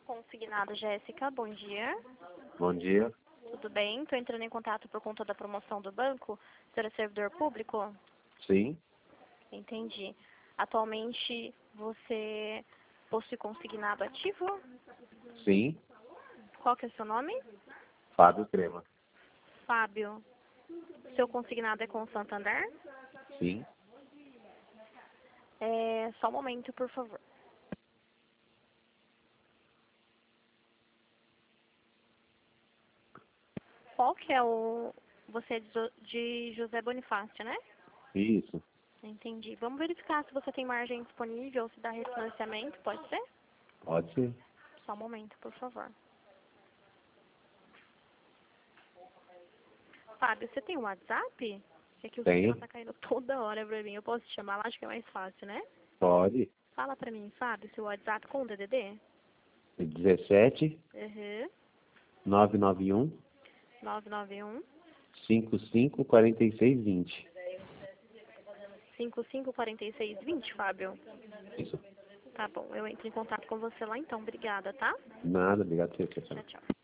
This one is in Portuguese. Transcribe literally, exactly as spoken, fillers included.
Consignado Jéssica, bom dia. Bom dia. Tudo bem? Estou entrando em contato por conta da promoção do banco. Você é servidor público? Sim, Entendi. Atualmente você possui consignado ativo? sim. Qual que é o seu nome? Fábio Crema. Fábio. Seu consignado é com o Santander? Sim. É, só um momento, por favor. Qual que é o... Você é de Jo- de José Bonifácio, né? Isso. Entendi. Vamos verificar se você tem margem disponível ou se dá refinanciamento, pode ser? Pode ser. Só um momento, por favor. Fábio, você tem um WhatsApp? É que o Tenho. sistema tá caindo toda hora pra mim. Eu posso te chamar lá? Acho que é mais fácil, né? Pode. Fala pra mim, Fábio, seu WhatsApp com o D D D? dezessete, Uhum. nove nove um, nove nove um, cinco cinco, quatro seis, vinte. cinco cinco quatro seis dois zero, Fábio. Isso. Tá bom, eu entro em contato com você lá então. Obrigada, tá? Nada, obrigado por você. Tchau, tchau.